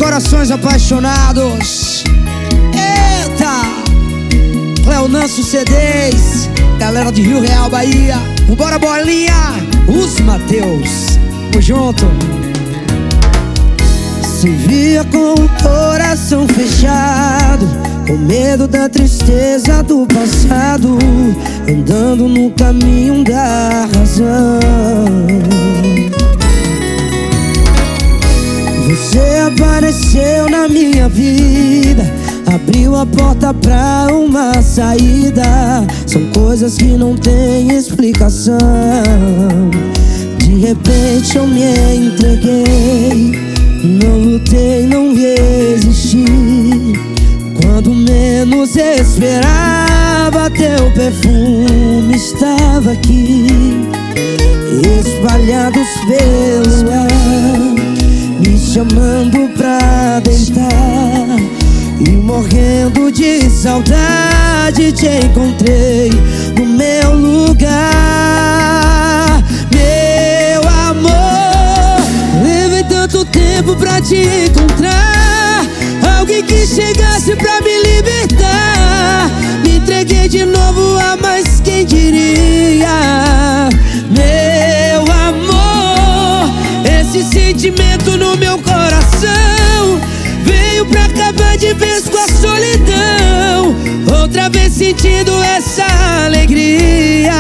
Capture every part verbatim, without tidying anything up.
corações apaixonados. Eita! Cleonanço C Ds, galera de Rio Real, Bahia. Vambora, bolinha! Os Mateus, tamo junto. Se via com o coração fechado, com medo da tristeza do passado, andando no caminho da razão. Você apareceu na minha vida, abriu a porta pra uma saída. São coisas que não têm explicação. De repente eu me entreguei, não lutei, não resisti. Quando menos esperava, teu perfume estava aqui, espalhados pelo ar, me chamando pra deitar. E morrendo de saudade te encontrei no meu lugar. Meu amor, levei tanto tempo pra te encontrar, alguém que chegasse pra me libertar. Me entreguei de novo, a mais quem diria. Meu amor, esse sentimento no meu coração veio pra acabar de vez com a solidão, outra vez sentindo essa alegria.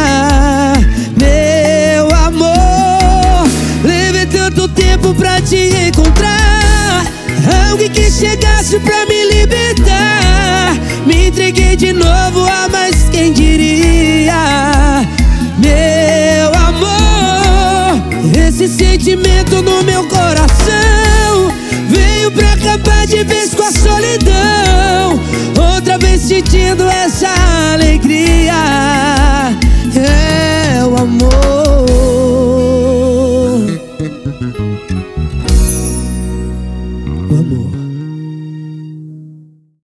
Meu amor, levei tanto tempo pra te encontrar, alguém que chegasse pra me libertar. Me entreguei de novo, a mais quem diria. Meu amor, esse sentimento no meu coração veio pra acabar de vez com a solidão, outra vez sentindo essa alegria.